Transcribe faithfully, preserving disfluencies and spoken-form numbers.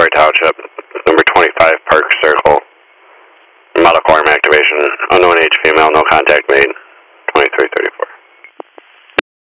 Troy Township, number twenty-five Park Circle. Model quorum activation, unknown age female, no contact made, twenty-three thirty-four.